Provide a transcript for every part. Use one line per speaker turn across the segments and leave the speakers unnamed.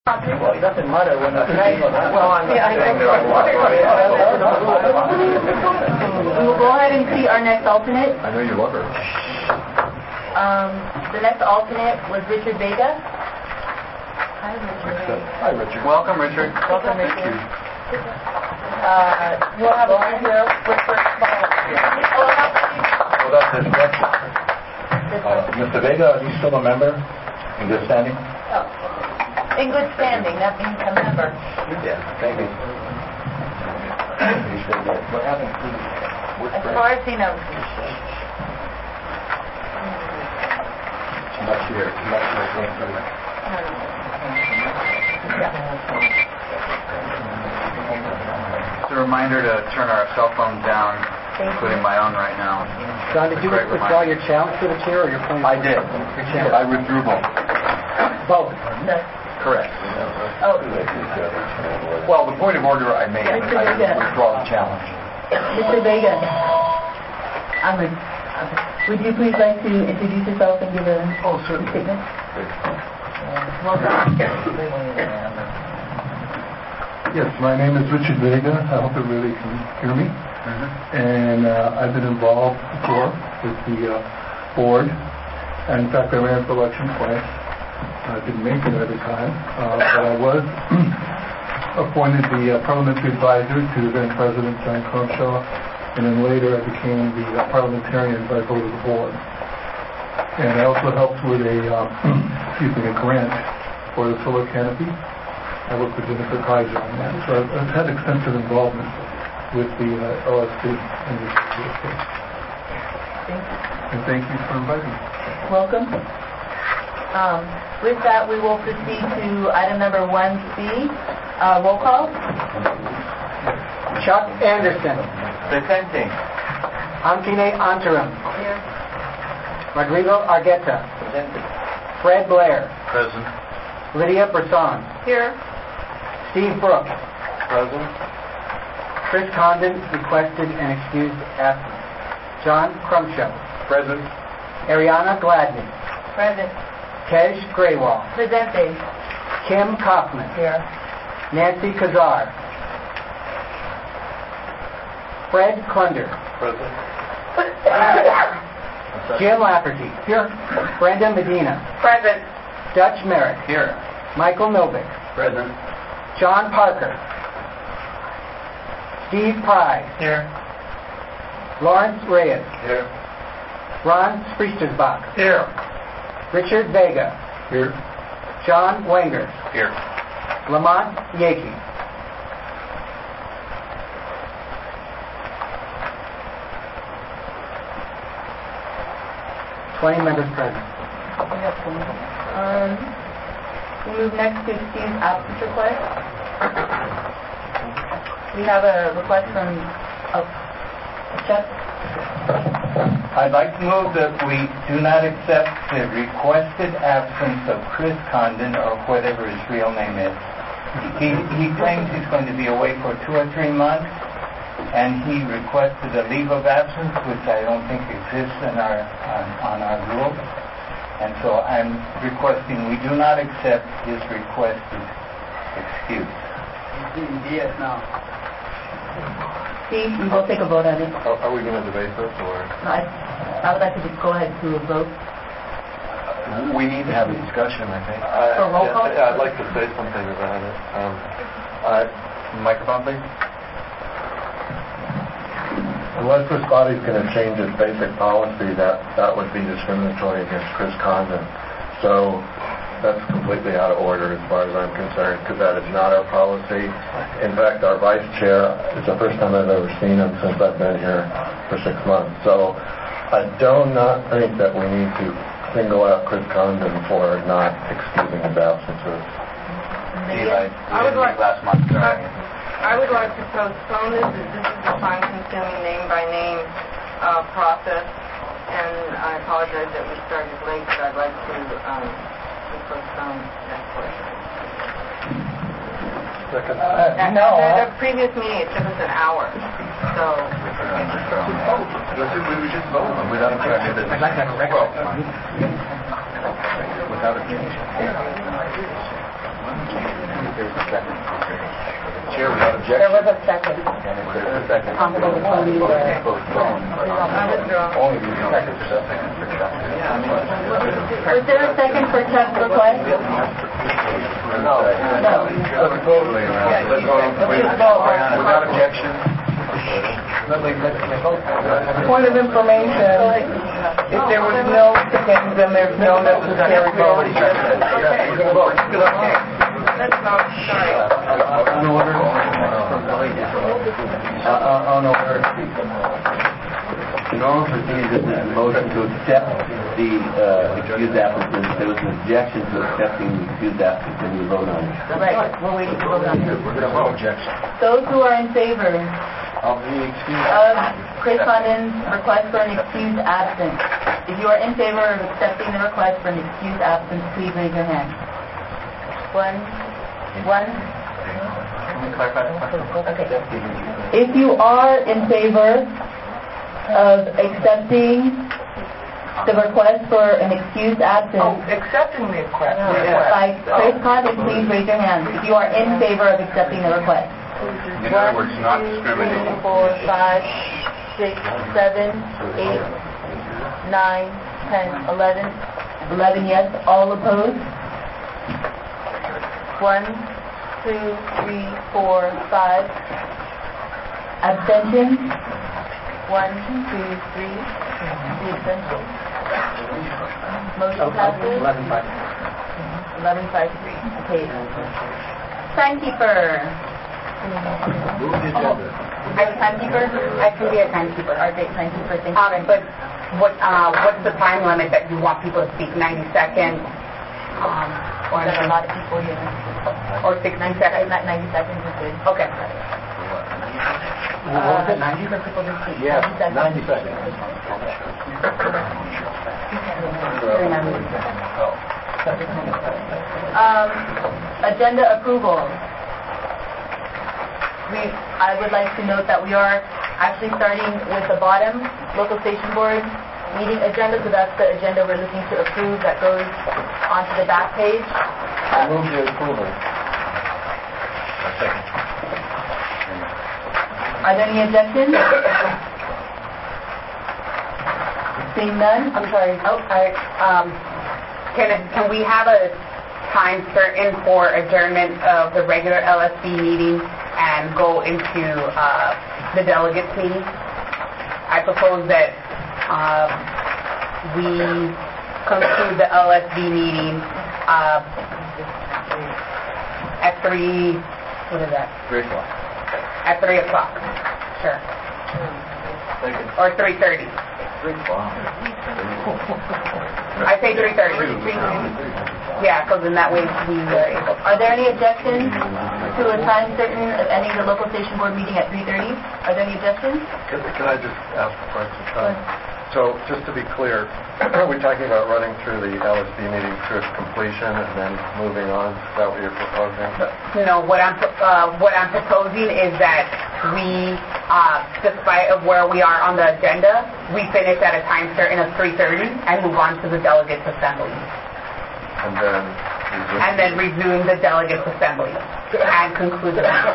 Well, it doesn't matter when it's
We will go ahead and see our next alternate.
I know you love her.
The next alternate was Richard Vega. Hi, Richard.
Hi, Richard.
Welcome, Richard.
Welcome, Richard.
We'll have a here with first
Hold up this next. Mr. Vega, are you still a member in good standing?
In good standing, that means a member.
Yeah, thank you. What happened?
As far as he knows.
Too much here. Too much here.
It's a reminder to turn our cell phones down, including my own right now.
John, did you withdraw your challenge to the chair or your point?
I did. I withdrew both.
Both.
Correct.
Oh.
Well, the point of order I made, I withdraw the challenge.
Mr. Vega, would you please like to introduce yourself and give a statement? Welcome.
Yes, my name is Richard Vega. I hope everybody can hear me. And I've been involved before with the board. And in fact, I ran for election twice. I didn't make it every time, but I was appointed the parliamentary advisor to then President John Crumshaw, and then later I became the parliamentarian by vote of the board. And I also helped with a grant for the solar canopy. I worked with Jennifer Kaiser on that, so I've had extensive involvement with the LSP and the case. And thank you for inviting me.
Welcome. With that, we will proceed to item number 1C. Roll call.
Chuck Anderson.
Presenting.
Ankine Antaram.
Here.
Rodrigo Argueta. Fred Blair.
Present.
Lydia Brisson.
Here.
Steve Brooks.
Present.
Chris Condon, requested and excused absence. John Crumshaw.
Present.
Ariana Gladney.
Present.
Tej Graywall.
Presenting.
Kim Kaufman.
Here.
Nancy Kazar. Fred Klunder.
Present.
Jim Lafferty. Here. Brenda Medina.
Present.
Dutch Merrick.
Here.
Michael Novick.
Present.
John Parker. Steve Pry.
Here.
Lawrence Reyes.
Here.
Ron Spriestersbach.
Here.
Richard Vega.
Here.
John Wenger.
Here.
Lamont Yaki. Members present.
We move next to Steve's absence request. We have a request from Chuck.
I'd like to move that we do not accept the requested absence of Chris Condon, or whatever his real name is. He claims he's going to be away for 2 or 3 months, and he requested a leave of absence, which I don't think exists in on our rules. And so I'm requesting we do not accept his requested excuse.
Yes, now.
Steve, we will take a vote on it.
Are we going to debate this, or?
No, I would like to just go ahead to a vote.
We need to have a discussion, I think.
For roll call?
I'd like to say something about it. Microphone, please. Unless this body's going to change its basic policy, that would be discriminatory against Chris Condon. So that's completely out of order as far as I'm concerned, because that is not our policy. In fact, our vice chair, it's the first time I've ever seen him since I've been here for 6 months. So I do not think that we need to single out Chris Condon for not excusing his absences.
I would like last month. Sorry.
I would like to postpone this. This is a time-consuming name-by-name process, and I apologize that we started late, but I'd like to postpone that question. The previous meeting, it took us an hour, so...
We just vote. Without a change.
I'd like to have a record.
Without a change. Chair, without objection.
There was a second.
I withdraw.
Only the second.
Was there a second for Chuck's request?
No. Totally. Without objection.
Point of information, if there was no second, then there's no necessary vote.
We're going to vote.
Let's vote. Sorry.
On order. On order.
The normal procedure is a motion to accept the excused absence. There was an objection to accepting the excused absence, and we vote on it.
Right, we're waiting to vote on it.
We're going to vote. Objection.
Those who are in favor
Of the excuse.
of Chris Condon's request for an excused absence, if you are in favor of accepting the request for an excused absence, please raise your hand. One.
Can you clarify that question?
Okay. If you are in favor of accepting the request for an excused absence
Accepting the request.
by Chris Condon, please raise your hand. If you are in favor of accepting the request.
In other words, not
1, 2,
discriminating.
3, 4, 5, 6, 7, 8, 9, 10, 11. 11 yes, all opposed. 1, 2, 3, 4, 5. Abstentions? 1, 2, 3. The abstentions. Motion passes. 11-5-3. Okay. Timekeeper. Timekeeper?
I can be a timekeeper.
Okay, timekeeper, thank you.
But what's the time limit that you want people to speak? 90 seconds? Or
There's a lot of people here.
or 60 seconds?
90 seconds is good.
Okay.
What was it, 90? Yeah, 90 seconds.
Agenda approval. I would like to note that we are actually starting with the bottom local station board meeting agenda, so that's the agenda we're looking to approve that goes onto the back page.
I move the approval.
Are there any objections? Seeing none?
I'm sorry. Can we have a time certain for adjournment of the regular LSB meeting and go into the delegates meeting? I propose that we conclude the LSB meeting at 3. What is that?
3 o'clock.
At 3 o'clock. Sure. Or 3:30.
3 o'clock.
I say 3:30. Yeah, because in that way we are able.
Are there any objections to a time certain of ending the local station board meeting at 3:30? Are there any objections?
Can I just ask a question? So, just to be clear, are we talking about running through the LSD meeting to its completion and then moving on? Is that what you're proposing?
No, what I'm proposing is that we, despite of where we are on the agenda, we finish at a time certain of 3:30 and move on to the delegates assembly.
And then
resume the delegates assembly and conclude the meeting.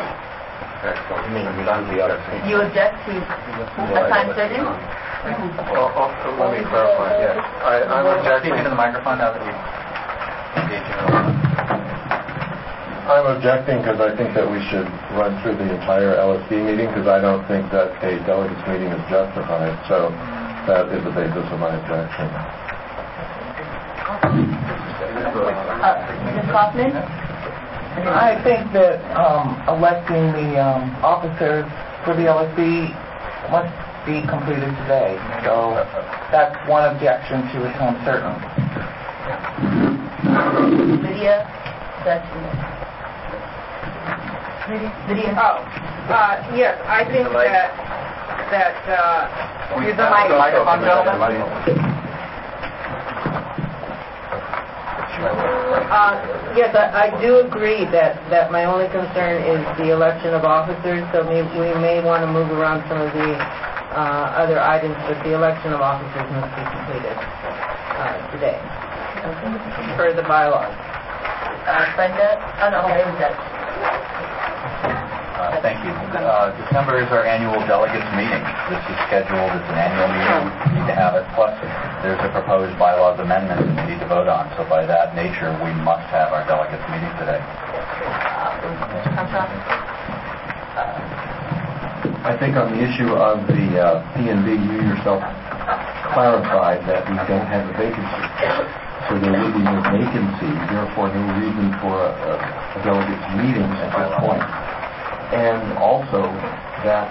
You object to a time certain?
Let me clarify. Yes, I'm objecting.
Speaking to the microphone now that you're engaging.
I'm objecting because I think that we should run through the entire LSD meeting because I don't think that a delegates meeting is justified. So that is the basis of my objection.
Ms. Kaufman?
I think that electing the officers for the LSB must be completed today. So that's one objection to a time certain.
Lydia? Lydia?
Yes, I think that
Use the microphone, gentlemen.
yes, I do agree that my only concern is the election of officers, so we may want to move around some of the other items, but the election of officers must be completed today, per the bylaws.
Brenda? Oh, no, okay,
Thank you. December is our annual delegates meeting. This is scheduled as an annual meeting. We need to have it. Plus, there's a proposed bylaws amendment that we need to vote on. So by that nature, we must have our delegates meeting today.
Mr. Crenshaw?
I think on the issue of the P&B, you yourself clarified that we don't have a vacancy. So there will be no vacancy, therefore no reason for a delegates meeting at this point. And also that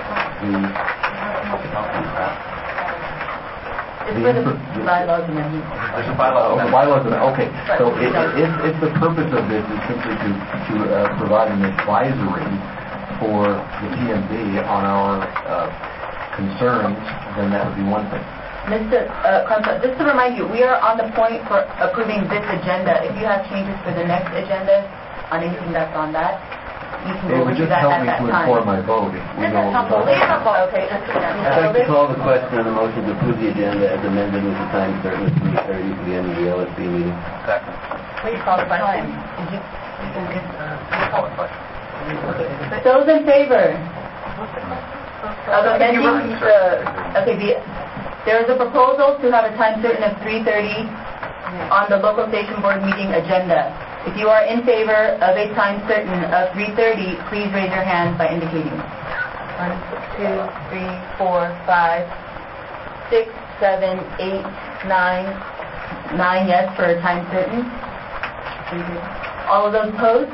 It's for the bylaws amendment.
There's a bylaws amendment.
Bylaws amendment. Okay. So if the purpose of this is simply to provide an advisory for the P&B on our concerns, then that would be one thing.
Mr. Crenshaw, just to remind you, we are on the point for approving this agenda. If you have changes for the next agenda on anything that's on that, you can go over to that at that time.
It would just help me to inform my vote.
Okay, let's do that.
I'd like to call the question on the motion to approve the agenda as amended with the time certain at 3:30 for the end of the LSB meeting.
Second.
Please call the question.
Call the question.
Those in favor of amending there is a proposal to have a time certain of 3:30 on the local station board meeting agenda. If you are in favor of a time certain of 3:30, please raise your hand by indicating. 1, 2, 3, 4, 5, 6, 7, 8, 9. 9 yes for a time certain. All of those opposed?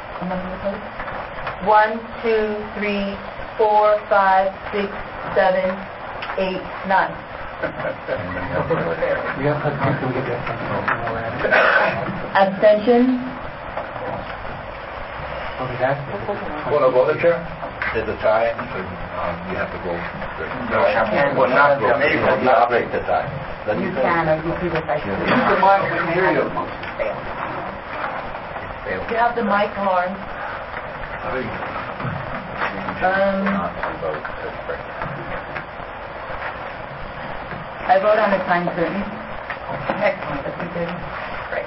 1, 2, 3, 4, 5, 6, 7, 8, 9. Abstention?
Want to vote, Chair?
There's a tie, so you have to vote.
Well, not vote.
Maybe we'll not break the tie.
You can, or you can decide. You have the mic, Lawrence. I vote on the time certain. Excellent. Great.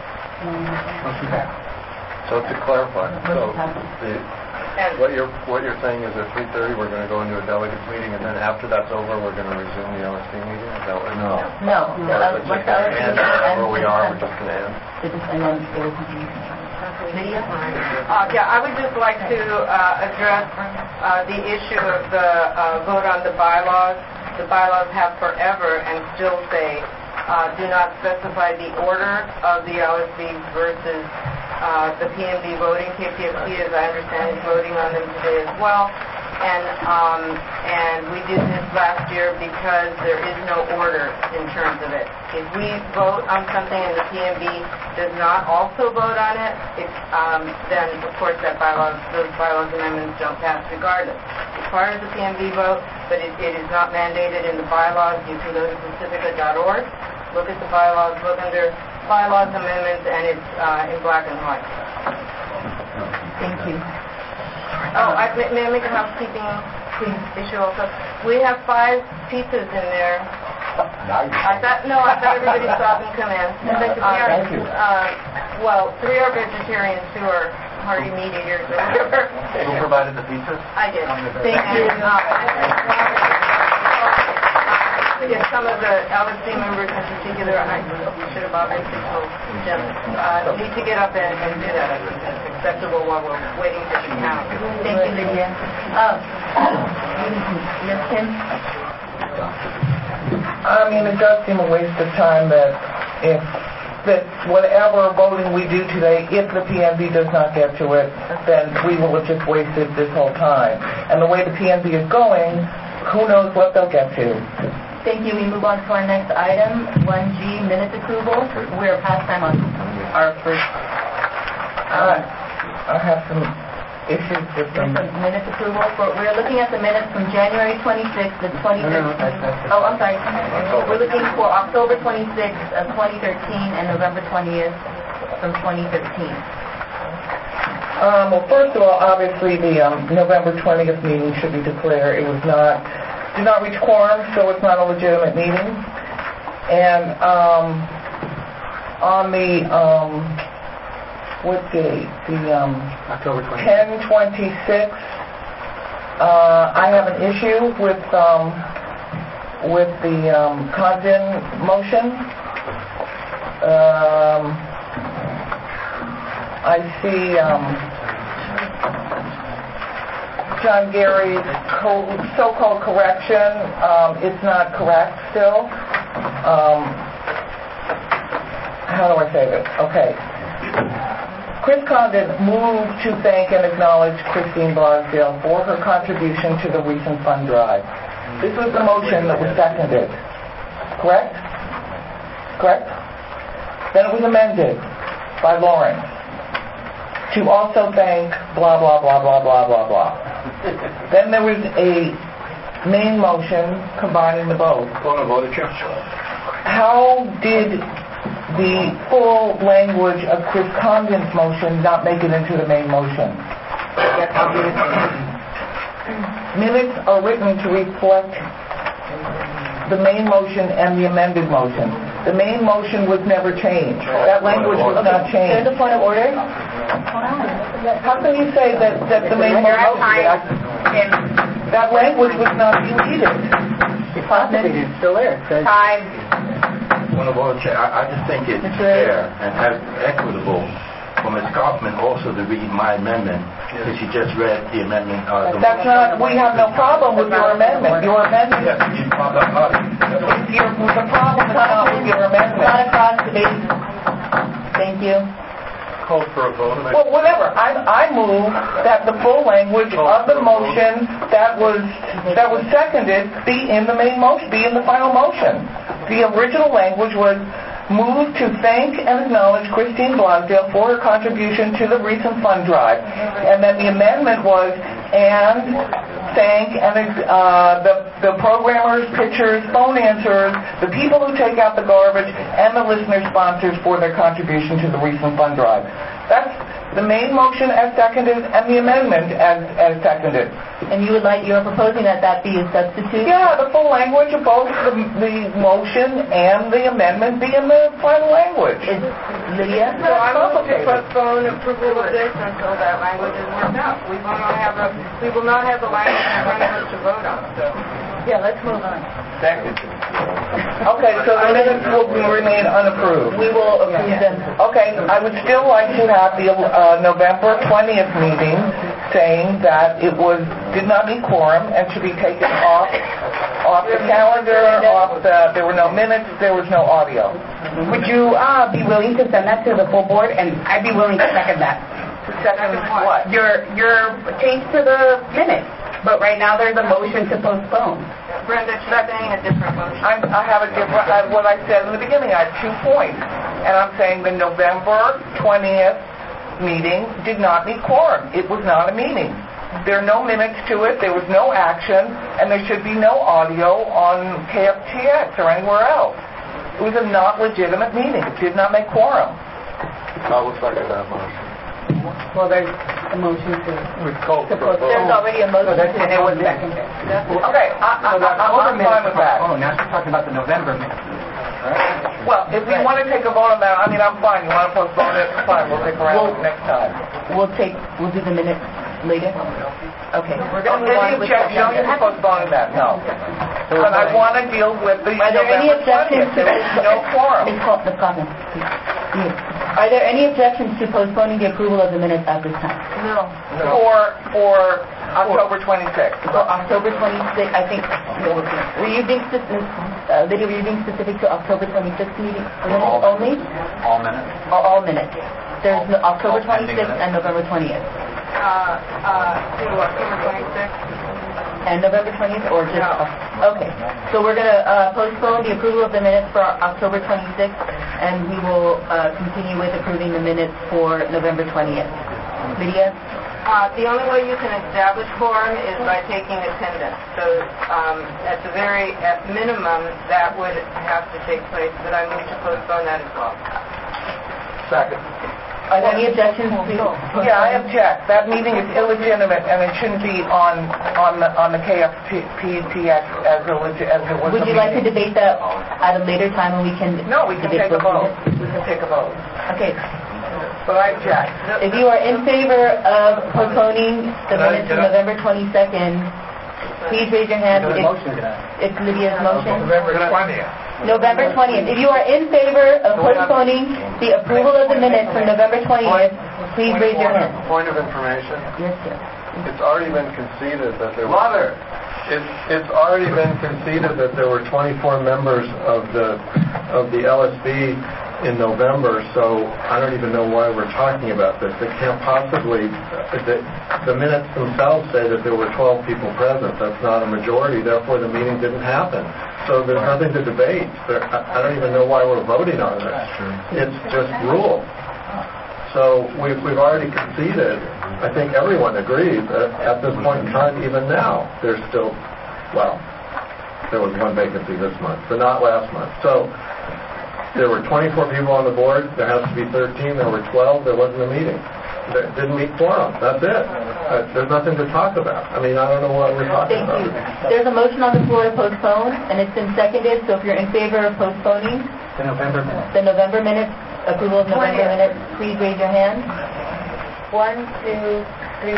So to clarify, what you're saying is at 3:30 we're going to go into a delegates meeting, and then after that's over we're going to resume the LSD meeting? Is that what?
No.
Once the LSD meeting ends, where we are, we're just going to end?
And then it will continue. Lydia?
Yeah, I would just like to address the issue of the vote on the bylaws. The bylaws have forever and still say do not specify the order of the LSB versus the P&B voting. KPFC, as I understand, is voting on them today as well. And we did this last year because there is no order in terms of it. If we vote on something and the P&B does not also vote on it, then of course those bylaws amendments don't pass regardless. As far as the P&B vote, but it is not mandated in the bylaws. You can go to pacifica.org, look at the bylaws, look under bylaws amendments, and it's in black and white.
Thank you.
May I make a housekeeping issue also? We have 5 pizzas in there. I thought everybody saw them come in.
Thank you.
Well, 3 are vegetarians, 2 are hearty meat eaters or whatever.
Who provided the pizzas?
I did.
Thank you.
Yes, some of the LSC members in particular, I should have obviously told Jim, need to get up and do that. I think that's acceptable while we're waiting for the count.
Thank you, Lydia. Yes, Tim?
I mean, it does seem a waste of time that whatever voting we do today, if the PNB does not get to it, then we will have just wasted this whole time. And the way the PNB is going, who knows what they'll get to.
Thank you. We move on to our next item, 1G, minutes approval. We are past time on our first.
I have some issues with them.
Minutes approval. We're looking at the minutes from January 26th of 2013. Oh, I'm sorry. We're looking for October 26th of 2013 and November 20th from 2013.
Well, first of all, obviously the November 20th meeting should be declared. It did not reach quorum, so it's not a legitimate meeting. And on the what date? The
October 26th.
10/26 I have an issue with the Condon motion. I see John Gary's so-called correction. It's not correct still. How do I say this? Okay. Chris Condon moved to thank and acknowledge Christine Blosdale for her contribution to the recent fund drive. This was the motion that was seconded. Correct? Correct? Then it was amended by Lawrence to also thank blah, blah, blah, blah, blah, blah, blah. Then there was a main motion combining the both. How did the full language of Chris Condon's motion not make it into the main motion? Minutes are written to reflect the main motion and the amended motion. The main motion was never changed. That language was not changed.
There's a point of order.
How can you say that the main motion, that language was not deleted?
It's possibly it's still there. It says
Time.
I just think it's fair and equitable for Ms. Kaufman also to read my amendment, since she just read the amendment.
That's not, we have no problem with your amendment. Your amendment, the problem is not with your amendment.
Not across debate. Thank you.
Call for a vote.
Well, whatever. I move that the full language of the motion that was seconded be in the main motion, be in the final motion. The original language was move to thank and acknowledge Christine Blosdale for her contribution to the recent fund drive. And then the amendment was and thank and the programmers, pitchers, phone answerers, the people who take out the garbage, and the listener sponsors for their contribution to the recent fund drive. That's the main motion as seconded and the amendment as seconded.
And you're proposing that be a substitute?
Yeah, the full language of both the motion and the amendment be in the final language.
Lydia?
So I move to postpone approval of this until that language is worked out. We will not have the language in front of us to vote on. So
Yeah, let's move on.
Second.
Okay, so the minutes will remain unapproved.
We will approve them.
Okay, I would still like to have the November 20th meeting saying that it did not meet quorum and should be taken off the calendar, there were no minutes, there was no audio.
Would you be willing to send that to the full board? And I'd be willing to second that.
Second what?
Your change to the minutes. But right now there's a motion to postpone.
Brenda, she's saying a different motion.
I have a different, what I said in the beginning, I have 2 points. And I'm saying the November 20th meeting did not meet quorum. It was not a meeting. There are no minutes to it, there was no action, and there should be no audio on KFTX or anywhere else. It was a not legitimate meeting. It did not make quorum.
I will second that motion.
Well, there's a motion to postpone.
There's already a motion.
And it was seconded.
Okay, I'm fine with that.
Oh, now she's talking about the November minutes.
Well, if you want to take a vote on that, I'm fine. You want to postpone it, fine. We'll take around next time.
We'll do the minutes later? Okay. We're going to move on with
No, you're postponing that, no. But I want to deal with the
Are there any
November
objections
20th.
to
There was no quorum.
Ms. Kaufman, please. Are there any objections to postponing the approval of the minutes at this time?
No. For October 26th.
So October 26th, I think, were you being specific to October 26th meeting minutes only?
All minutes?
Or all minutes? There's October 26th and November 20th.
To October 26th.
And November 20th or just...
No.
Okay. So we're going to postpone the approval of the minutes for October 26th, and we will continue with approving the minutes for November 20th. Lydia?
The only way you can establish quorum is by taking attendance. So at minimum, that would have to take place, but I move to postpone that as well.
Second.
Are there any objections to...
Yeah, I object. That meeting is illegitimate, and it shouldn't be on the KFTX as it was.
Would you like to debate that at a later time when we can...
No, we can take a vote. We can take a vote.
Okay.
But I object.
If you are in favor of postponing the minutes of November 22nd, please raise your hand. It's Lydia's motion.
November 20th.
November 20th. If you are in favor of postponing the approval of the minutes from November 20th, please raise your hand.
Point of information.
Yes, sir.
It's already been conceded that there were... It's already been conceded that there were 24 members of the LSB in November, so I don't even know why we're talking about this. It can't possibly... The minutes themselves say that there were 12 people present. That's not a majority, therefore the meeting didn't happen. So there's nothing to debate. I don't even know why we're voting on this. It's just rule. So we've already conceded. I think everyone agrees that at this point in time, even now, there's still, well, there was one vacancy this month, but not last month. So there were 24 people on the board. There has to be 13. There were 12. There wasn't a meeting. There didn't meet quorum. That's it. There's nothing to talk about. I mean, I don't know what we're talking about.
Thank you. There's a motion on the floor to postpone, and it's been seconded. So if you're in favor of postponing
The November minutes.
the November minutes, approval of November minutes, please raise your hand. 1, 2, 3, 4,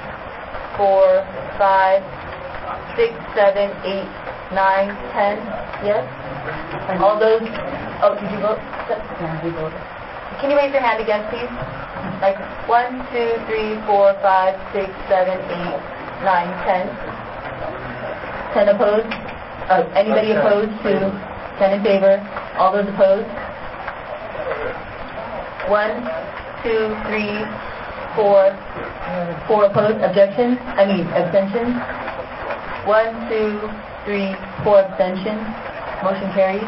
5, 6, 7, 8, 9, 10. Yes? All those... Oh, did you vote? Yeah, we voted. Can you raise your hand again, please? Like 1, 2, 3, 4, 5, 6, 7, 8, 9, 10. 10 opposed? Anybody opposed to 10 in favor? All those opposed? 1, 2, 3, 4 opposed. Objections? Abstentions? 1, 2, 3, 4 abstentions. Motion carries.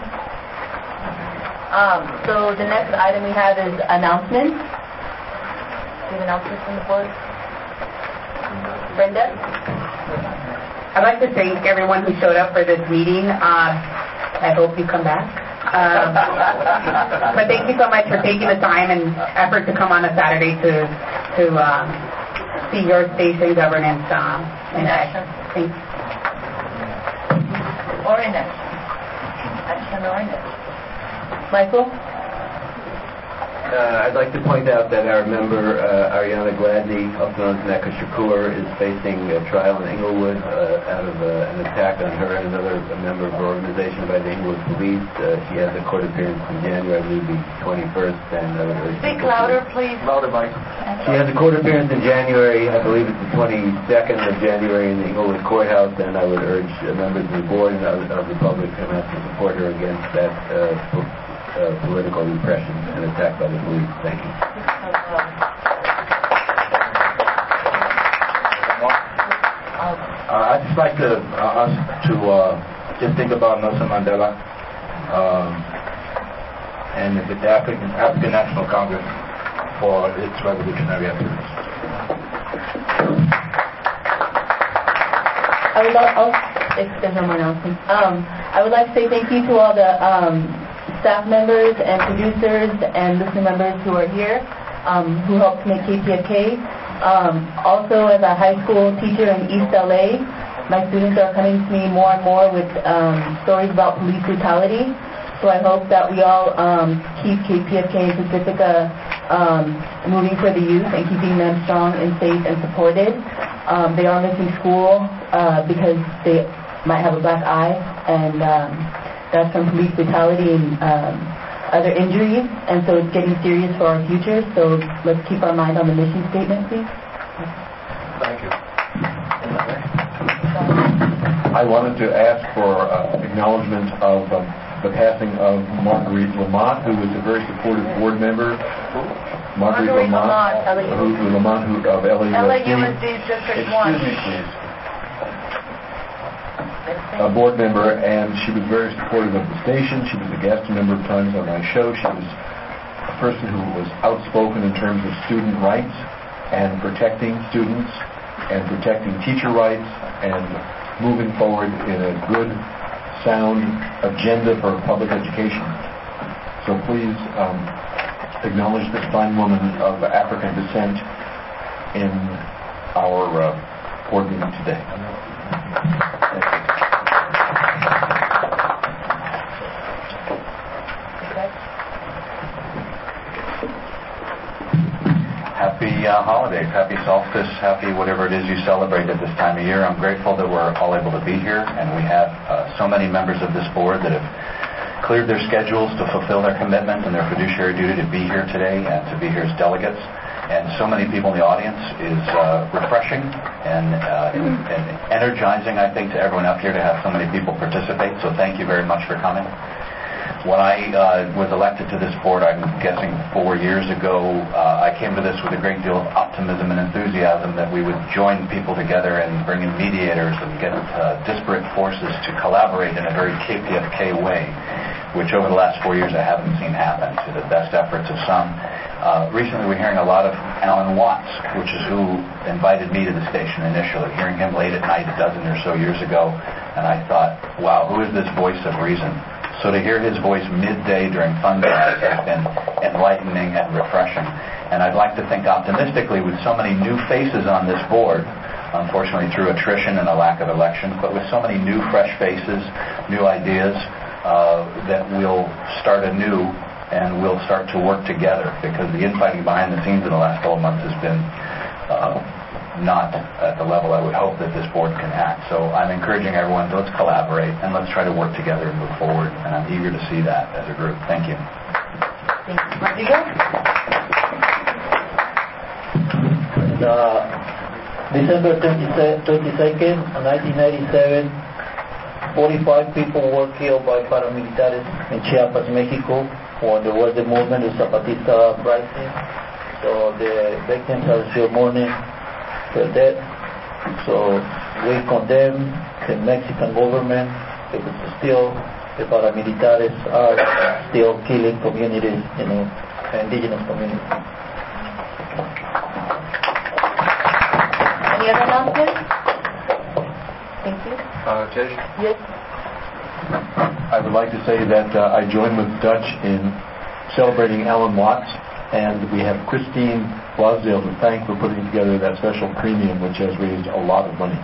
So the next item we have is announcements. Do you have announcements from the board? Brenda?
I'd like to thank everyone who showed up for this meeting. I hope you come back. But thank you so much for taking the time and effort to come on a Saturday to see your station governance in action. Thanks.
Or in action. Action or in action. Michael?
I'd like to point out that our member, Ariana Gladney, also known as Neka Shakur, is facing a trial in Inglewood out of an attack on her and another member of her organization by the Inglewood Police. She has a court appearance in January, I believe the 21st. And
Speak louder, please.
Louder, Mike.
She has a court appearance in January, I believe it's the 22nd of January in the Inglewood Courthouse, and I would urge members of the board and of the public to support her against that political repression and attack by the police. Thank you.
I'd just like us to just think about Nelson Mandela and the African National Congress for its revolutionary activities.
If there's no more announcements, I would like to say thank you to all the staff members and producers and listener members who are here, who helped make KPFK. Also, as a high school teacher in East LA, my students are coming to me more and more with stories about police brutality. So I hope that we all keep KPFK and Pacifica moving for the youth and keeping them strong and safe and supported. They are missing school because they might have a black eye, and that's from police brutality and other injuries, and so it's getting serious for our future. So let's keep our mind on the mission statement, please.
Thank you.
I wanted to ask for acknowledgement of the passing of Marguerite Lamont, who was a very supportive board member. Marguerite Lamont of LAUSD
District 1.
Excuse me, please. A board member, and she was very supportive of the station. She was a guest a number of times on my show. She was a person who was outspoken in terms of student rights and protecting students and protecting teacher rights and moving forward in a good, sound agenda for public education. So please acknowledge this fine woman of African descent in our board meeting today. Thank you.
happy holidays, happy solstice, happy whatever it is you celebrate at this time of year. I'm grateful that we're all able to be here, and we have so many members of this board that have cleared their schedules to fulfill their commitment and their fiduciary duty to be here today and to be here as delegates. And so many people in the audience is refreshing and energizing, I think, to everyone up here to have so many people participate. So thank you very much for coming. When I was elected to this board, I'm guessing 4 years ago, I came to this with a great deal of optimism and enthusiasm that we would join people together and bring in mediators and get disparate forces to collaborate in a very KPFK way, which over the last 4 years I haven't seen happen to the best efforts of some. Recently we're hearing a lot of Alan Watts, which is who invited me to the station initially, hearing him late at night a dozen or so years ago, and I thought, wow, who is this voice of reason? So to hear his voice midday during fund drives has been enlightening and refreshing. And I'd like to think optimistically with so many new faces on this board, unfortunately through attrition and a lack of elections, but with so many new fresh faces, new ideas, that we'll start anew and we'll start to work together, because the infighting behind the scenes in the last 12 months has been not at the level I would hope that this board can act. So I'm encouraging everyone, let's collaborate and let's try to work together and move forward, and I'm eager to see that as a group. Thank you.
Thank you. Rodrigo?
December 22nd, 1997, 45 people were killed by paramilitares in Chiapas, Mexico, when there was the movement, the Zapatista uprising. So the victims are still mourning their death. So we condemn the Mexican government because still the paramilitares are still killing communities, indigenous communities.
Any other announcements? Thank you.
Tej?
Yes.
I would like to say that I join with Dutch in celebrating Alan Watts, and we have Christine Wasdale to thank for putting together that special premium, which has raised a lot of money.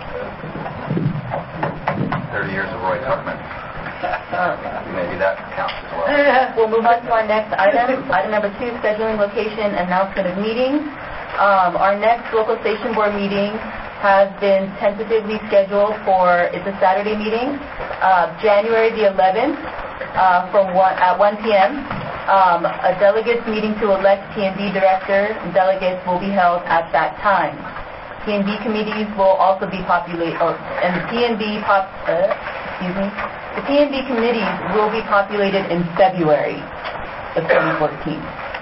30 years of Roy Tuckman. Maybe that counts as well.
We'll move on to our next item. Item number 2, scheduling, location, announcement of meetings. Our next local station board meeting has been tentatively scheduled for, it's a Saturday meeting, January the 11th at 1 p.m. A delegates meeting to elect P&D director and delegates will be held at that time. P&D committees will also be populated, and the P&D committees will be populated in February of 2014.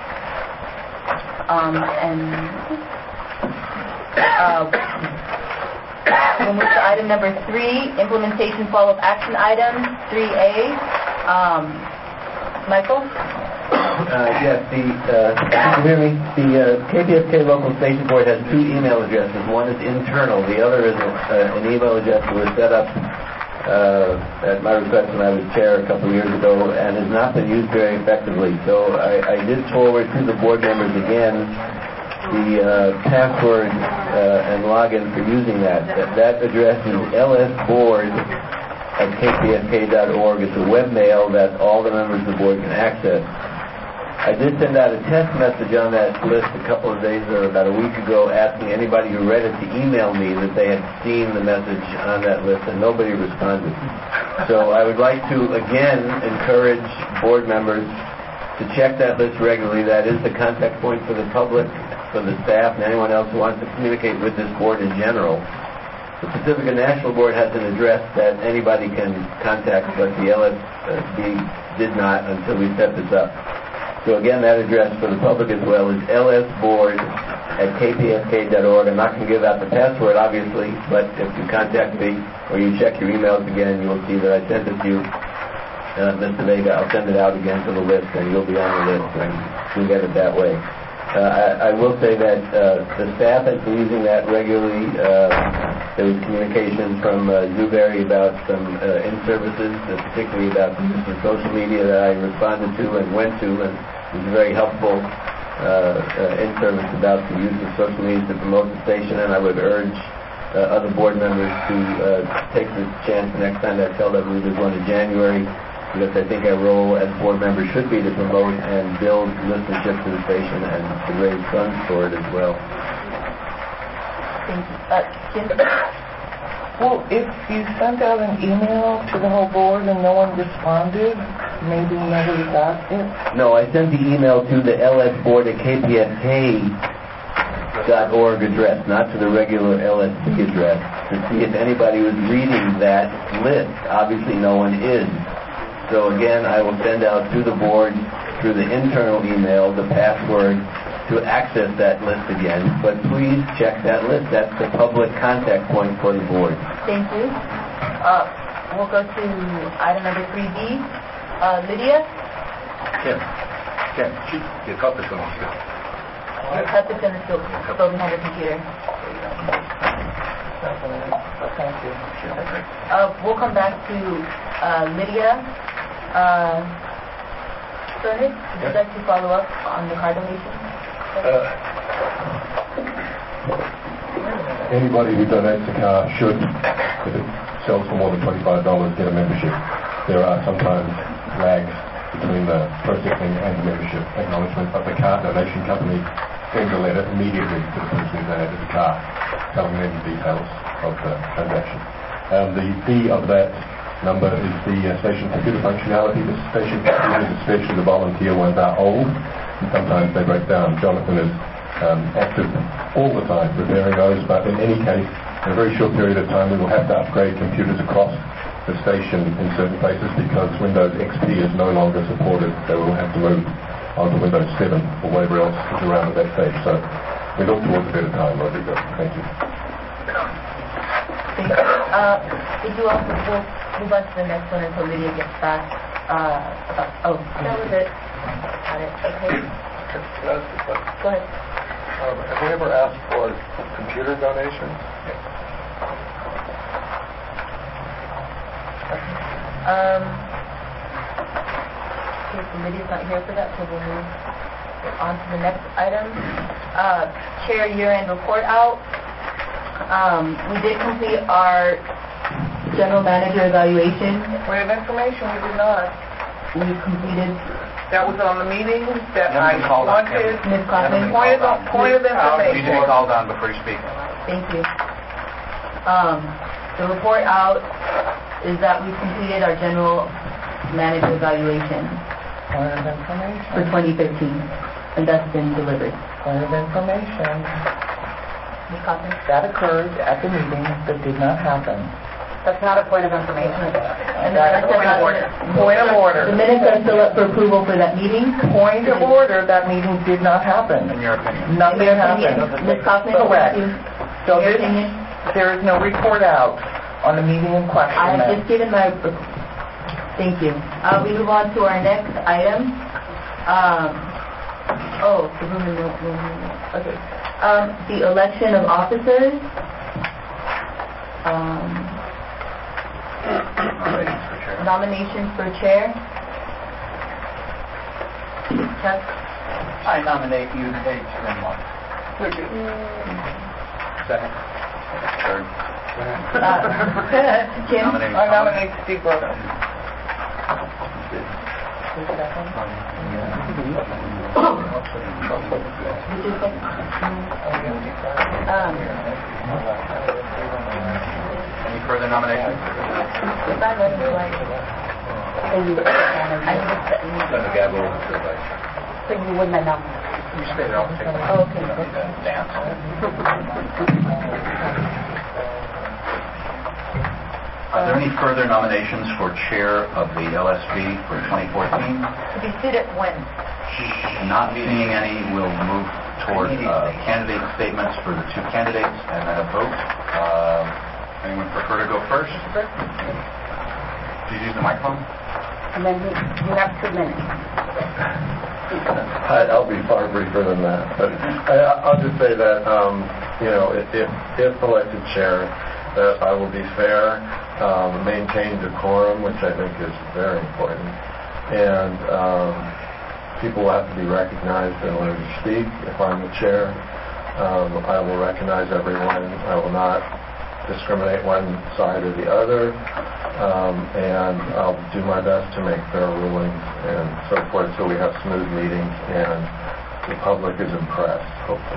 We'll move to item number 3, implementation follow-up action items, 3A. Michael?
Yes, you can hear me? The KPFK Local Station Board has 2 email addresses. One is internal. The other is an email address that was set up at my request when I was chair a couple of years ago and has not been used very effectively. So I did forward to the board members again the password and login for using that. That address is lsboard@kpfk.org. It's a webmail that all the members of the board can access. I did send out a test message on that list a couple of days or about a week ago asking anybody who read it to email me that they had seen the message on that list, and nobody responded. So I would like to again encourage board members to check that list regularly. That is the contact point for the public, for the staff, and anyone else who wants to communicate with this board in general. The Pacifica National Board has an address that anybody can contact, but the LSB did not until we set this up. So again, that address for the public as well is lsboard@kpfk.org. I'm not going to give out the password, obviously, but if you contact me or you check your emails again, you'll see that I sent it to you. Mr. Vega, I'll send it out again to the list, and you'll be on the list, and you'll get it that way. I will say that the staff has been using that regularly. There was communication from Newberry about some in-services, particularly about the use of social media that I responded to and went to, and it was very helpful in-service about the use of social media to promote the station, and I would urge other board members to take the chance the next time I tell them there's one in January because I think our role as board members should be to promote and build listenership to the station and to raise funds for it as well.
Thank you. Jim?
Well, if you sent out an email to the whole board and no one responded, maybe nobody got it?
No, I sent the email to the LSboard at kpfk.org address, not to the regular LSB address, to see if anybody was reading that list. Obviously, no one is. So again, I will send out to the board through the internal email the password to access that list again, but please check that list. That's the public contact point for the board.
Thank you. We'll go to item number 3B. Lydia?
Kim, your cup is going to spill.
Your cup is going to spill behind the computer.
Thank you.
We'll come back to Lydia. Bernard, would you like to follow up on the car donation?
Anybody who donates a car should, if it sells for more than $25, get a membership. There are sometimes lags between the processing and the membership acknowledgement, but the car donation company sends a letter immediately to the person who donated the car, telling them the details of the transaction. The D of that number is the station computer functionality. The station computers, especially the volunteer ones, are old, and sometimes they break down. Jonathan is active all the time repairing those, but in any case, in a very short period of time, we will have to upgrade computers across the station in certain places because Windows XP is no longer supported, so we'll have to move onto Windows 7 or whatever else is around at that stage. So we look towards a better time, Rodrigo. Thank you.
Thank you. Would you also move on to the next one until Lydia gets back? That was it. Got it. Okay. Go ahead.
Have we ever asked for computer donations?
Lydia's not here for that, so we'll move on to the next item. Chair year-end report out. We did complete our general manager evaluation.
Point of information, we did not.
We completed.
That was on the meeting that I wanted.
Ms. Kaufman.
Point of information.
You take called on before you speak.
Thank you. The report out is that we've completed our general manager evaluation
Point of information.
for 2013, and that's been delivered.
Point of information.
Ms. Kaufman?
That occurred at the meeting that did not happen.
That's not a point of information.
And that's
Point of order. Point of order.
The minutes are still up for approval for that meeting.
Point of order, that meeting did not happen.
In your opinion.
Nothing happened.
Ms. Kaufman?
Correct. So
Your opinion?
there is no report out on the meeting in question.
I have just given my... Thank you. We move on to our next item. The room is okay. The election of officers. Nominations for chair. Chuck?
I nominate you, Paige Grimlock.
Second. Third.
Kim?
I nominate Steve Brogan.
Any further nominations?
So you wouldn't have nominated.
You stay there. I'll take it.
Oh, okay.
Dance. Are there any further nominations for chair of the LSB for 2014?
To be seated when?
Not seeing any, we'll move toward candidate statements for the two candidates and then a vote. Anyone prefer to go first? Did you use the microphone?
And then you have 2 minutes.
I'll be far briefer than that. But I'll just say that, if elected chair, that I will be fair, maintain decorum, which I think is very important, and people will have to be recognized in order to speak. If I'm the chair, I will recognize everyone. I will not discriminate one side or the other, and I'll do my best to make fair rulings and so forth, so we have smooth meetings and the public is impressed, hopefully.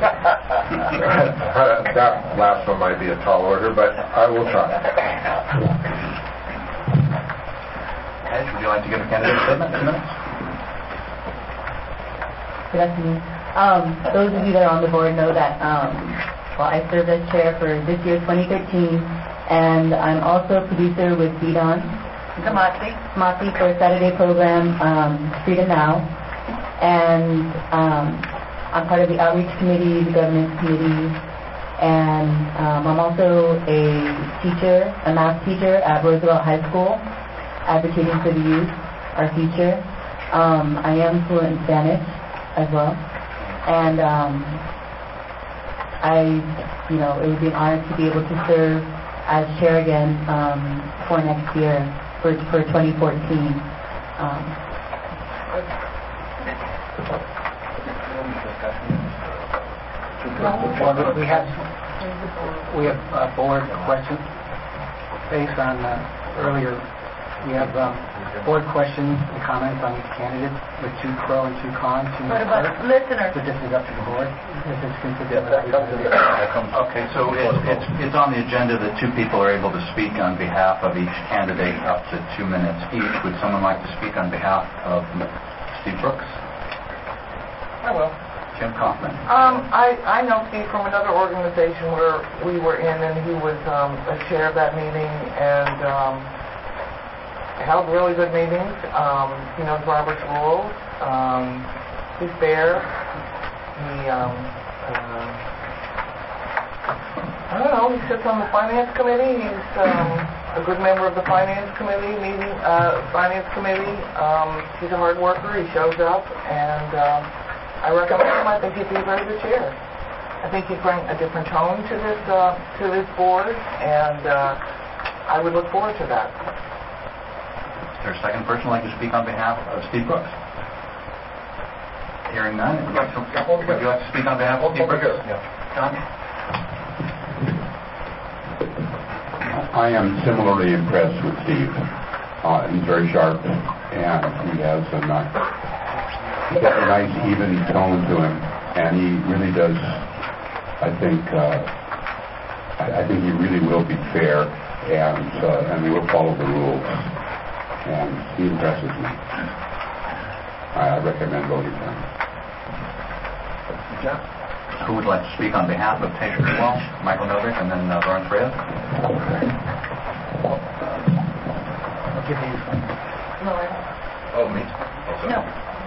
That last one might be a tall order, but I will try.
Ed, would you like to give a candidate statement in 2 minutes?
Good afternoon. Those of you that are on the board know that I serve as chair for this year, 2013, and I'm also a producer with Vidon Kamasi for a Saturday program, Freedom Now. And I'm part of the outreach committee, the governance committee, and I'm also a teacher, a math teacher at Roosevelt High School, advocating for the youth, our future. I am fluent in Spanish as well, and it would be an honor to be able to serve as chair again for next year, for 2014.
We have board questions based on earlier. We have board questions and comments on each candidate with 2 pro and 2 con.
What about listeners?
So this is up to the board. If it's considered.
Okay, so it's on the agenda that 2 people are able to speak on behalf of each candidate up to 2 minutes each. Would someone like to speak on behalf of Steve Brooks?
I will.
Jim Kaufman.
I know Steve from another organization where we were in, and he was a chair of that meeting, and held really good meetings. He knows Robert's rules. He's fair. He, I don't know, he sits on the finance committee. He's a good member of the finance committee. He's a hard worker. He shows up, and I recommend him. I think he'd be a very good chair. I think he'd bring a different tone to this board, and I would look forward to that.
Is there a second person like to speak on behalf of Steve Brooks? Hearing none, would you like to speak on behalf of Steve Brooks? John?
I am similarly impressed with Steve. He's very sharp, and he has he's got a nice, even tone to him, and he really does. I think he really will be fair, and he will follow the rules. And he impresses me. I recommend voting for him.
Who would like to speak on behalf of Tasia Greenwald, Michael Novick, and then Lawrence Reyes?
I'll give you one.
Oh, me?
No.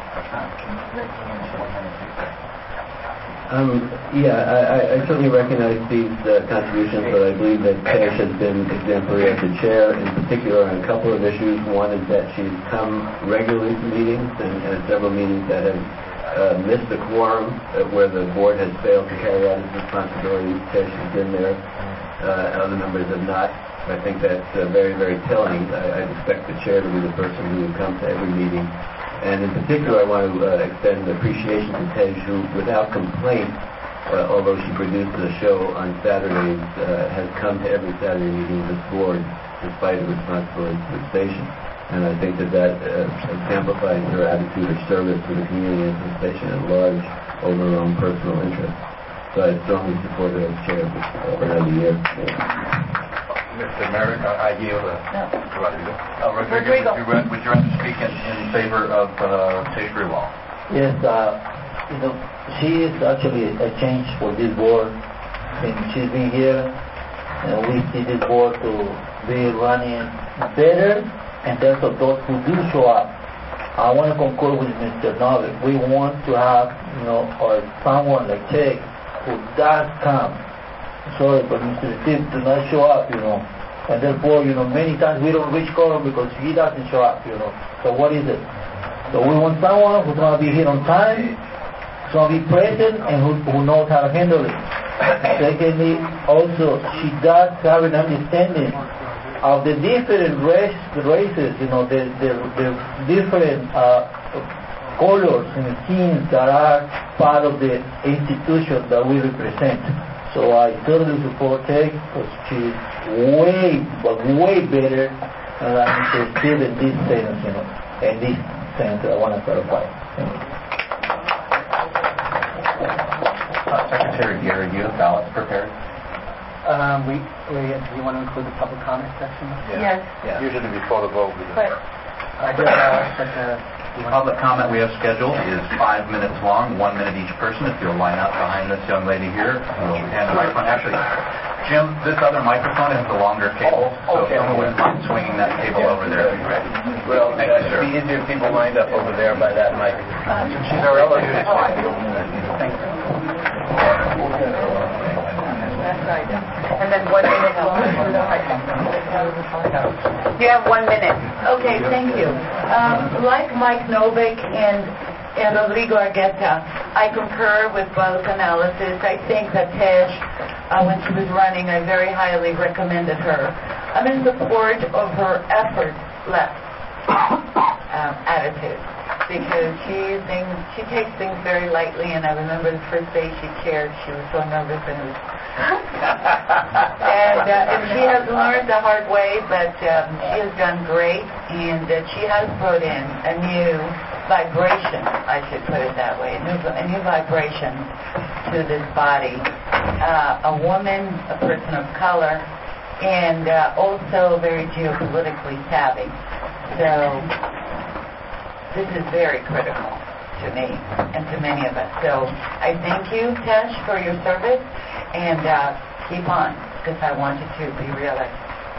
I certainly recognize Steve's contributions, but I believe that Tash has been exemplary as the chair, in particular on a couple of issues. One is that she's come regularly to meetings, and several meetings that have missed the quorum, where the board has failed to carry out its responsibilities. Tash has been there. Other members have not. I think that's very, very telling. I expect the chair to be the person who would come to every meeting. And in particular, I want to extend appreciation to Tej, who, without complaint, although she produces a show on Saturdays, has come to every Saturday meeting of this board, despite her responsibilities to the station. And I think that exemplifies her attitude of service to the community and to the station at large over her own personal interests. So I strongly support her as chair for another year.
Mr. Merrick, I yield to Rodrigo. Rodrigo, would you like to speak in favor of Tasia Greenwald?
Yes, she is actually a change for this board, and she's been here, and we see this board to be running better in terms of those who do show up. I want to concur with Mr. Novick. We want to have, or someone like Tej who does come. Sorry, but Mr. Steve does not show up, and therefore, many times we don't reach quorum because he doesn't show up, So what is it? So we want someone who's going to be here on time, who's going to be present, and who knows how to handle it. Secondly, also, she does have an understanding of the different races, the different colors and skins that are part of the institution that we represent. So I totally support her because she's way better than interested in this sense, in this sense I want to clarify.
Secretary Gary, do you have ballots prepared?
Do you want to include the public comment section?
Yes.
Usually before the vote.
I did
Public comment we have scheduled is 5 minutes long, 1 minute each person. If you'll line up behind this young lady here, we'll hand the microphone. Actually, Jim, this other microphone has the longer cable, so if someone wouldn't mind swinging that cable over there, that'd be great.
Well, it'd be easier if people lined up over there by that mic.
She's already muted.
Thank you. And then 1 minute.
You have 1 minute.
Okay, thank you. Like Mike Novick and Rodrigo Argueta, I concur with Bala's analysis. I think that Tej, when she was running, I very highly recommended her. I'm in support of her effortless attitude because she takes things very lightly, and I remember the first day she chaired, she was so nervous and it was and she has learned the hard way, but she has done great, and she has brought in a new vibration, I should put it that way, a new vibration to this body. A woman, a person of color, and also very geopolitically savvy. So this is very critical to me and to many of us. So I thank you, Tej, for your service, and keep on, because I want you to be reelected.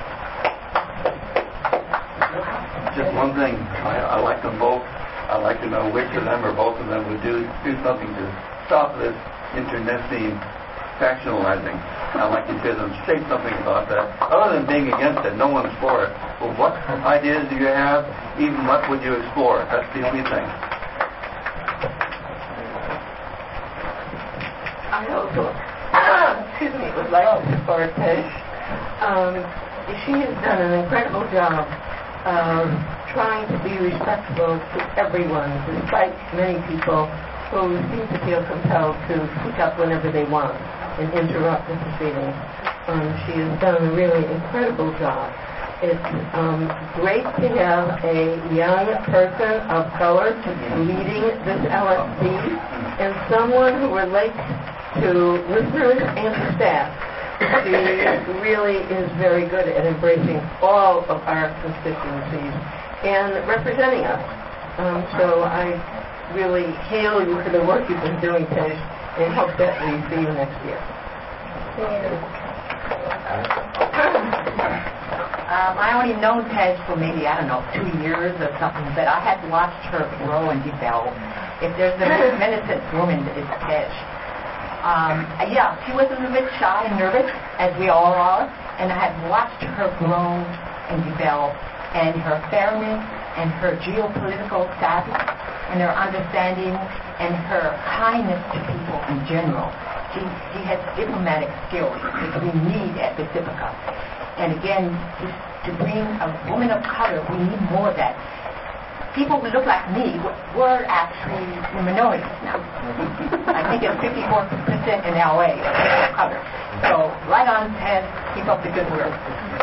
Just one thing, I like them both. I'd like to know which of them or both of them would do something to stop this internecine factionalizing. I'd like to hear them say something about that. Other than being against it, no one's for it. Well, what ideas do you have? Even what would you explore? That's the only thing.
I also, would like to support Tej. She has done an incredible job of trying to be respectful to everyone, despite many people who seem to feel compelled to speak up whenever they want and interrupt the proceedings. She has done a really incredible job. It's great to have a young person of color leading this LSD and someone who relates to listeners and to staff. She really is very good at embracing all of our constituencies and representing us. So I really hail you for the work you've been doing, Tej, and hope that we see you next year.
I only known Tej for maybe, 2 years or something, but I had watched her grow and develop. If there's a militant woman, it's Tej. She was a little bit shy and nervous, as we all are, and I had watched her grow and develop, and her fairness and her geopolitical savvy and her understanding and her kindness to people in general. She has diplomatic skills that we need at Pacifica. And again, to bring a woman of color, we need more of that. People who look like me were actually the minorities now. I think it's 54% in LA of color. So right on, Ted, keep up the good work.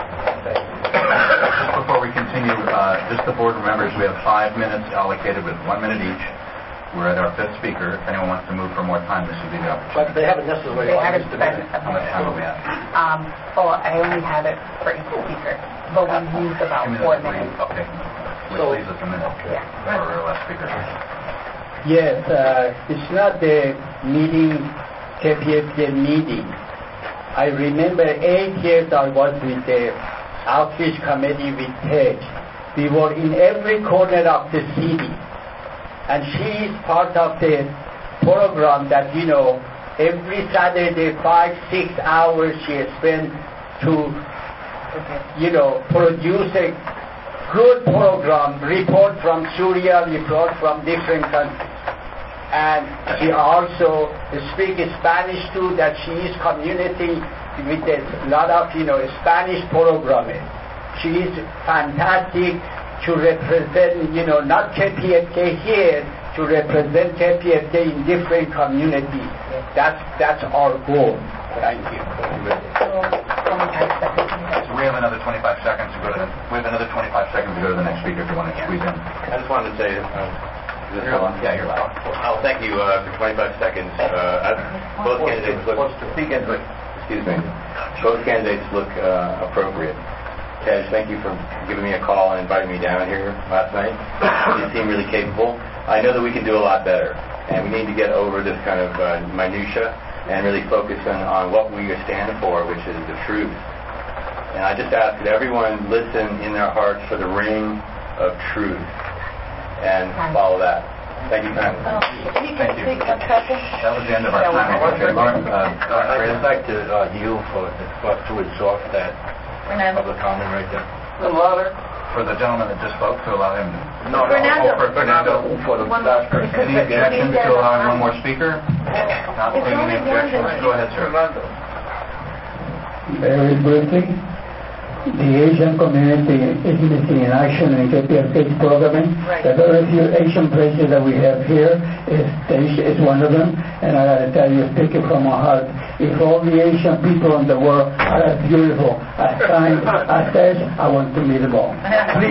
Before we continue, just the board remembers we have 5 minutes allocated with 1 minute each. We're at our 5th speaker. If anyone wants to move for more time, this would be the opportunity.
But they haven't necessarily
haven't
today.
How much time do we have?
I only have it for each speaker, but we've used about 4 minutes.
Okay. Which leaves us a minute for our last speaker.
Yes, it's not the meeting, KPFK meeting. I remember 8 years I was with the outreach committee with Tej. We were in every corner of the city. And she is part of the program that, every Saturday, 5-6 hours she spent to, produce a good program, report from Syria, report from different countries. And she also speaks Spanish too, that she is communicating with a lot of, Spanish programming. She is fantastic to represent, not KPFK here, to represent KPFK in different communities. That's our goal.
Thank you.
We have another 25 seconds to go to the next speaker if you want to squeeze in.
I just wanted to say,
You're loud. Yeah, you're loud.
oh, thank you for 25 seconds. Both candidates look, excuse me, both candidates look appropriate. Tej, thank you for giving me a call and inviting me down here last night. You seem really capable. I know that we can do a lot better, and we need to get over this kind of minutia and really focus on what we stand for, which is the truth. And I just ask that everyone listen in their hearts for the ring of truth and follow that. Thank you kindly.
Thank you. That was the end of our time. Okay, Lauren,
I'd like to yield to exhaust that public comment right there.
For the gentleman that just spoke, to allow him to...
No, for Fernando.
For the last person. Any objections to allowing one more speaker? Not seeing any objections. Go ahead, sir.
Very briefly, the Asian community is missing in action in KPFK's programming. The very few Asian places that we have here is one of them. And I got to tell you, speaking from my heart, if all the Asian people in the world are as beautiful as kind as Tej, I want to meet them all. Please.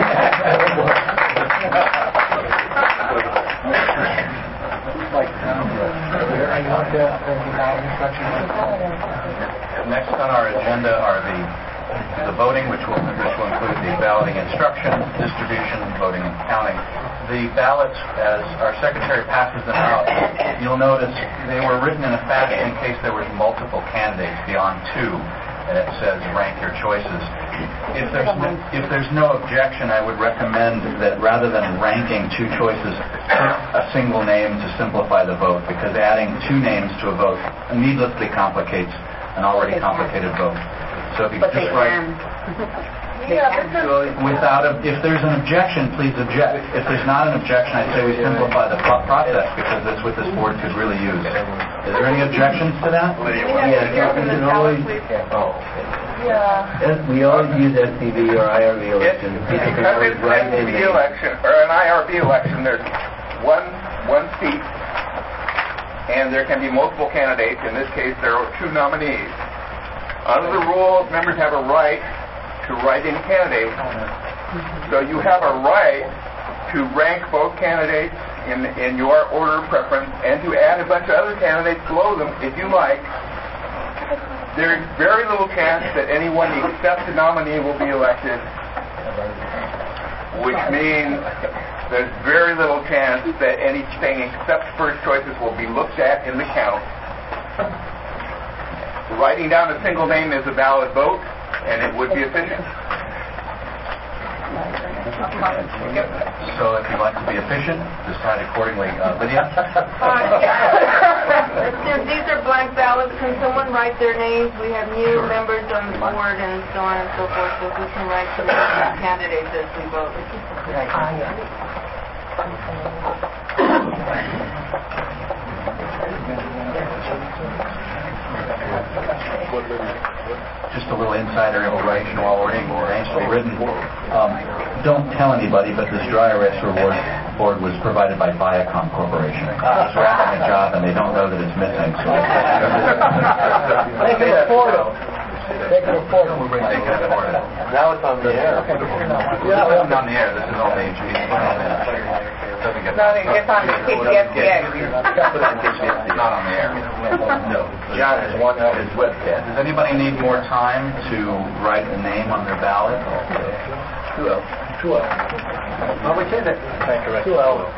Next on our agenda are the voting, which will include the balloting instruction, distribution, voting, and counting. The ballots, as our secretary passes them out, you'll notice they were written in a fashion in case there was multiple candidates beyond two, and it says rank your choices. If there's no objection, I would recommend that rather than ranking two choices, a single name to simplify the vote, because adding two names to a vote needlessly complicates an already complicated vote. So if you just write... if there's an objection, please object. If there's not an objection, I'd say we simplify the process, because that's what this board could really use. Is there any objections to that?
We always use SCV or IRV election.
Because it's an SCV election or an IRV election, there's one seat, and there can be multiple candidates. In this case, there are two nominees. Under the rules, members have a right to write in candidates. So you have a right to rank both candidates in your order of preference and to add a bunch of other candidates below them if you like. There's very little chance that anyone except the nominee will be elected, which means there's very little chance that anything except first choices will be looked at in the count. Writing down a single name is a valid vote, and it would be efficient.
So if you'd like to be efficient, decide accordingly. Lydia?
These are blank ballots. Can someone write their names? We have new members on the board and so on and so forth, so we can write the names of candidates as we vote.
Just a little insider information while we're in names to be written. Don't tell anybody, but this dry erase reward board was provided by Viacom Corporation. It's wrapping a job and they don't know that it's missing. So
Make it a photo.
Now it's on the air.
This isn't on the air. This is only HP.
No, it gets on the KPFK.
Not on the air.
No. John has one of his webcast.
Does anybody need more time to write a name on their ballot?
2 hours.
Well, we did it. 2 hours.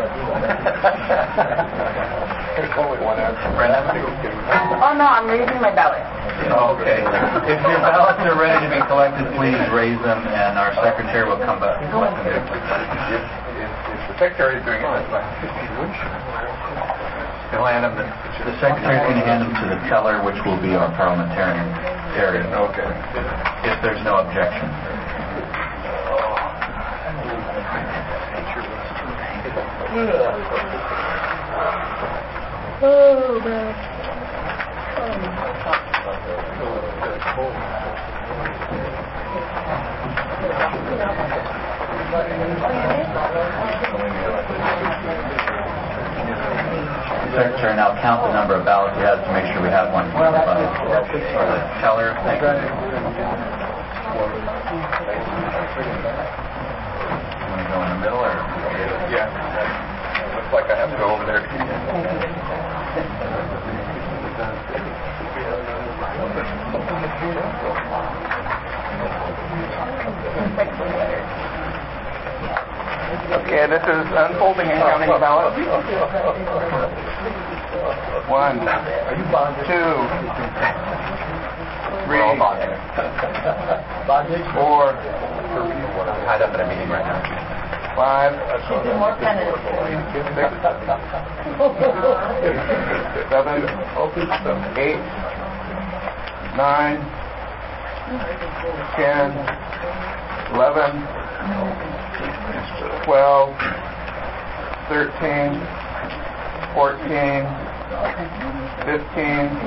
Only 1 hour.
Oh, no, I'm raising my ballot.
Okay. If your ballots are ready to be collected, please raise them, and our secretary will come back and collect them.
If the secretary is doing it, that's fine.
He'll hand them. The secretary is going to hand them to the teller, which will be our parliamentarian, Terry.
Okay.
If there's no objection.
Oh, man.
Secretary now count the number of ballots we have to make sure we have one for the teller. Thank you. Want to go in the middle or?
Yeah. Looks like I have to go over there. Okay, this is unfolding and counting ballots. 1, 2, 3, 4,
I'm tied up at a meeting right now.
5, 6, 7, 8, 9, 10, 11, 12, 13, 14, 15,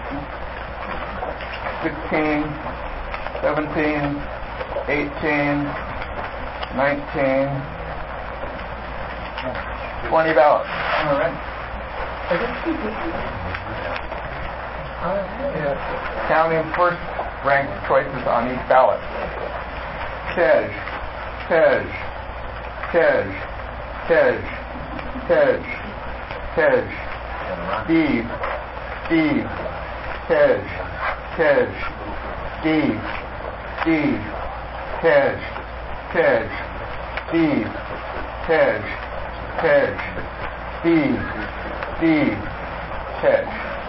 16, 17, 18, 19, 20 ballots. All right. Counting first ranked choices on each ballot. Tej, Tej, Tej, Tej, Tej, Tej, Steve, Steve, Tej, Tej, Steve, Steve, Tej, Tej, Steve, Tej, Tej, Steve, Steve, Tej.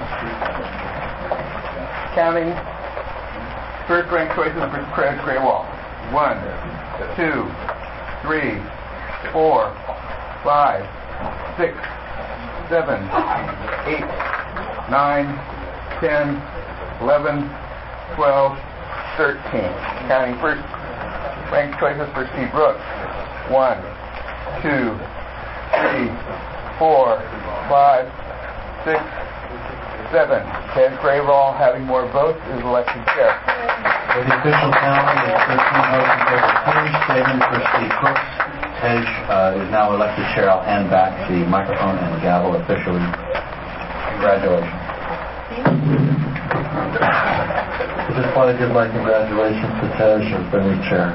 Counting first ranked choices for Chris Graywall. 1, 2, 3, 4, 5, 6, 7, 8, 9, 10, 11, 12, 13. Counting first ranked choices for Steve Brooks. 1, 2, 3, 4, 5, 6, 7. Ted Graywall, having more votes, is elected chair.
For the official count, is 13 votes in favor of Tej, 7 for Steve Brooks. Tej is now elected chair. I'll hand back the microphone and gavel officially. Congratulations.
I just want to give my congratulations to Tej as the new chair.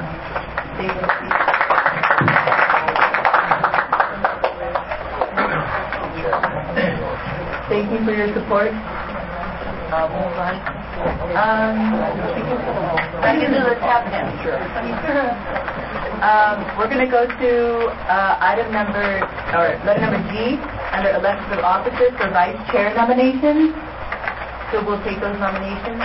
Thank you for your support. Move on. We're going to go to letter number G under elections of officers for vice chair nominations. So we'll take those nominations.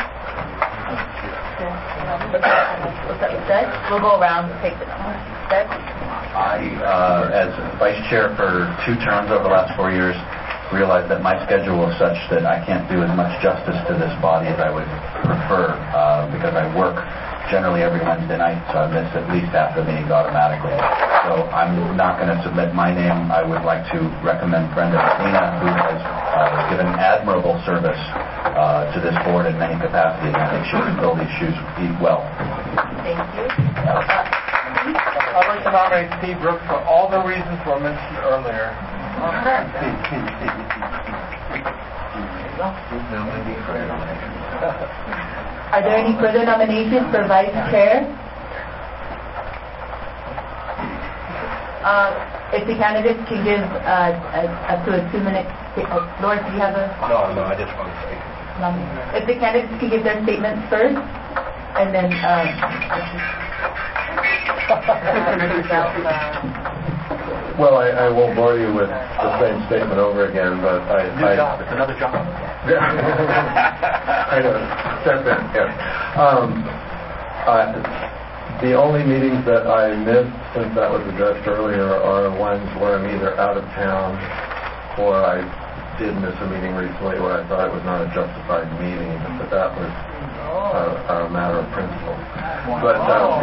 Seth, we'll go around and take the nominations. Seth?
I, as vice chair for 2 terms over the last 4 years, realized that my schedule is such that I can't do as much justice to this body as I would prefer because I work generally every Wednesday night, so I miss at least half the meetings automatically. So I'm not going to submit my name. I would like to recommend Brenda Medina, who has given admirable service to this board in many capacities. I think she can fill these shoes well.
Thank you.
I'd like to nominate Steve Brooks for all the reasons were mentioned earlier.
Are there any further nominations for vice chair? If the candidates can give up to a 2-minute... Lawrence, do you have a...
No, I just want to say.
If the candidates can give their statements first, and then...
Well, I won't bore you with the same statement over again, but
It's another job.
I know. Step in. Yeah. The only meetings that I missed, since that was addressed earlier, are ones where I'm either out of town or I did miss a meeting recently where I thought it was not a justified meeting, but that was a matter of principle. But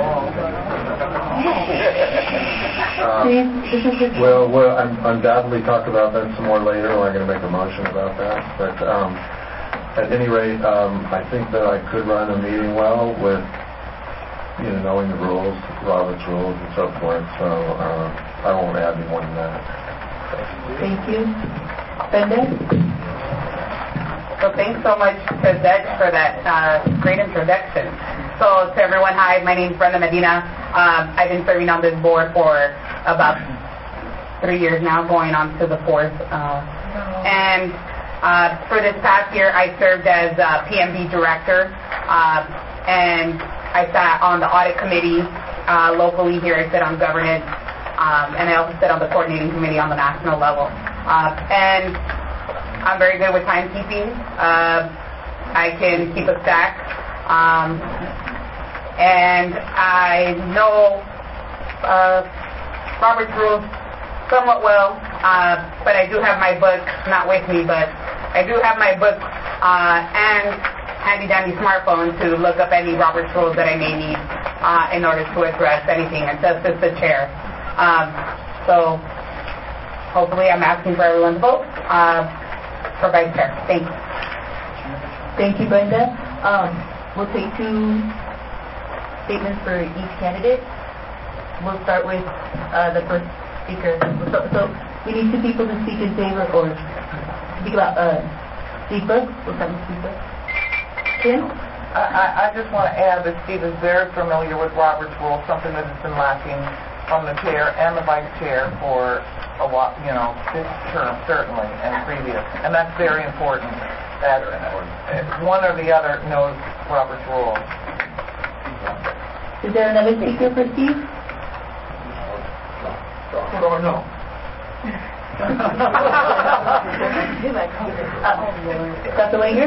we'll undoubtedly talk about that some more later. We're going to make a motion about that. But at any rate, I think that I could run a meeting well with, knowing the rules, Robert's rules, and so forth. So I won't add any more than that.
Thank you. Brenda?
So thanks so much to Zed for that great introduction. So to everyone, hi, my name is Brenda Medina. I've been serving on this board for about 3 years now, going on to the 4th. And for this past year, I served as PMB director, and I sat on the audit committee locally here. I sit on governance, and I also sit on the coordinating committee on the national level. And I'm very good with timekeeping. I can keep a stack. And I know Robert's rules somewhat well, but I do have my book, not with me, but I do have my book and handy-dandy smartphone to look up any Robert's rules that I may need in order to address anything and to assist the chair. So hopefully I'm asking for everyone's vote. For Vice Chair. Thank you.
Thank you, Brenda. We'll take 2 statements for each candidate. We'll start with the first speaker. So we need 2 people to speak in favor or speak about Steve Brooks. We'll start with Steve Brooks. Kim?
I just want to add that Steve is very familiar with Robert's Rules, something that has been lacking from the chair and the vice chair for a while, this term certainly, and previous. And that's very important, that one or the other knows Robert's Rules.
Is there another speaker for Steve?
No.
Dr. Langer?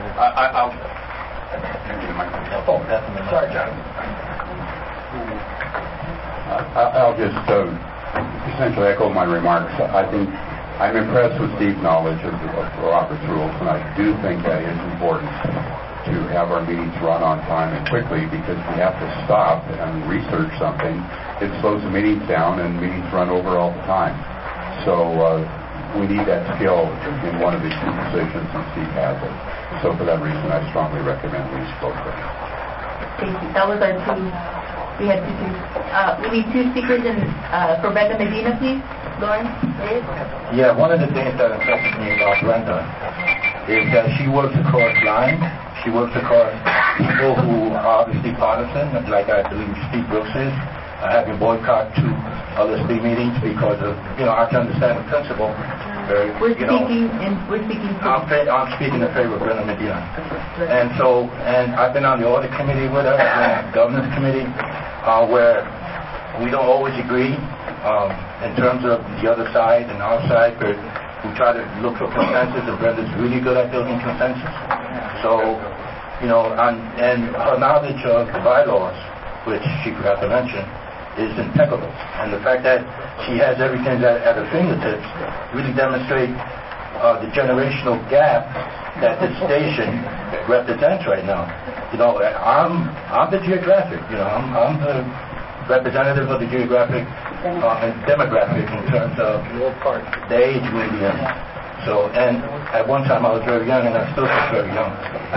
I'll just essentially echo my remarks. I think I'm impressed with Steve's knowledge of Robert's Rules, and I do think that is important to have our meetings run on time and quickly, because we have to stop and research something. It slows the meetings down, and meetings run over all the time. So we need that skill in one of these 2 positions, and Steve has it. So for that reason, I strongly recommend these both.
Thank you. That was our 2. We had 2. We need 2 speakers for Brenda Medina, please. Lauren?
Yeah, one of the things that impresses me about Brenda is that she works across lines. She works across people who are obviously partisan, like I believe Steve Brooks is. I have to boycott 2 other speed meetings because of, I can understand the principle.
We're speaking.
I'm speaking in favor of Brenda Medina. And I've been on the audit committee with her, I've been on the governance committee, where we don't always agree in terms of the other side and our side, but we try to look for consensus, and Brenda's really good at building consensus. So, and her knowledge of the bylaws, which she forgot to mention, is impeccable. And the fact that she has everything at her fingertips really demonstrates the generational gap that this station represents right now. I'm the geographic, I'm the representative of the geographic and demographic in terms of the age we're in. So, and at one time I was very young, and I'm still very young.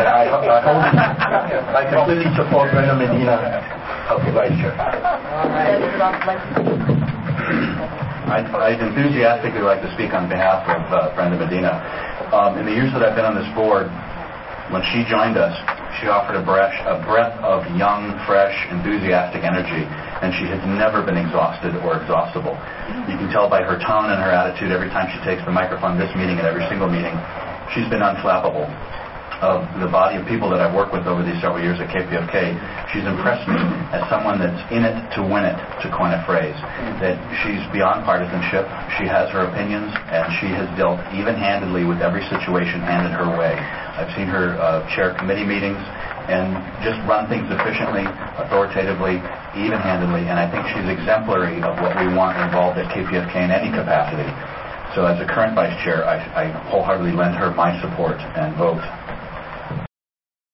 I completely support Brenda Medina of the Vice Chair.
I'd enthusiastically like to speak on behalf of Brenda Medina. In the years that I've been on this board, when she joined us, she offered a breath of young, fresh, enthusiastic energy, and she has never been exhausted or exhaustible. You can tell by her tone and her attitude every time she takes the microphone, this meeting and every single meeting. She's been unflappable. Of the body of people that I've worked with over these several years at KPFK, she's impressed me as someone that's in it to win it, to coin a phrase. That she's beyond partisanship, she has her opinions, and she has dealt even-handedly with every situation handed her way. I've seen her chair committee meetings and just run things efficiently, authoritatively, even-handedly, and I think she's exemplary of what we want involved at KPFK in any capacity. So as a current vice chair, I wholeheartedly lend her my support and vote